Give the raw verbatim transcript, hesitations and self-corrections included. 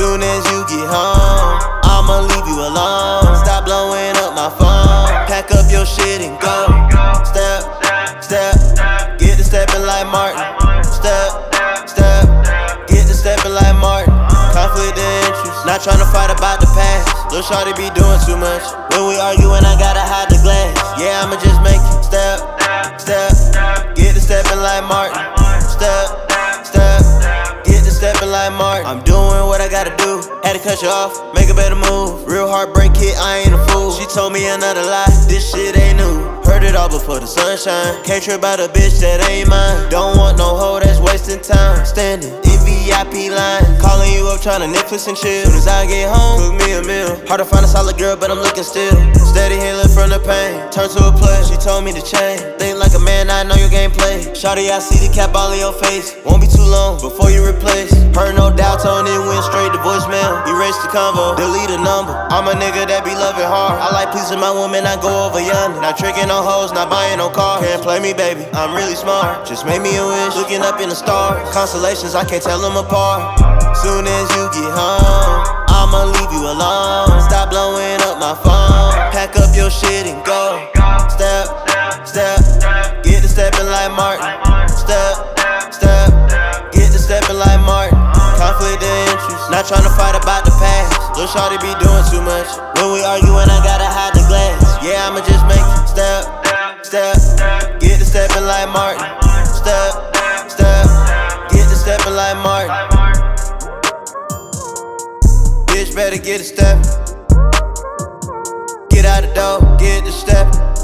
Soon as you get home, I'ma leave you alone. Stop blowing up my phone. Pack up your shit and go. Step, step, get to stepping like Martin. Step, step, get to stepping like Martin. Conflict of interest, not tryna fight about the past. Lil' shawty be doing too much. When we arguing, I gotta hide the glass. Yeah, I'ma just make it. Step, step, get to stepping like Martin. Step, step, get to stepping like Martin. I'm doing what I gotta do. Had to cut you off, make a better move. Real heartbreak kid, I ain't a fool. She told me another lie, this shit ain't new. Heard it all before the sunshine. Can't trip about a bitch that ain't mine. Don't want no hoe that's wasting time. Standing in V I P line, calling you up tryna Netflix and chill. Soon as I get home, cook me a meal. Hard to find a solid girl, but I'm looking still. Steady healing from the pain, turn to a play. She told me to change. Think like a man, I know your gameplay. Shawty, I see the cap all in your face. Won't be too long before you replace. Heard no doubt, tone it went straight to voicemail. Erase the convo, delete a number. I'm a nigga that be loving hard. I like pleasing my woman, I go over yonder. Not tricking on hoes, not buying no car. Can't play me, baby, I'm really smart. Just make me a wish, looking up in the stars. Constellations, I can't tell them apart. Soon as you get home, I'ma leave you alone. Stop blowing up my phone. Pack up your shit and go. Step, step, get to stepping like Martin. Step, step, get to stepping like Martin. Conflict of interest, not tryna fight about the past. Lil' shawty be doing too much. When we arguing, I gotta hide the glass. Yeah, I'ma just make it. Step, step, get to stepping like Martin. Step, step, get to stepping like Martin. Bitch better get a step. Get out the door, get the step.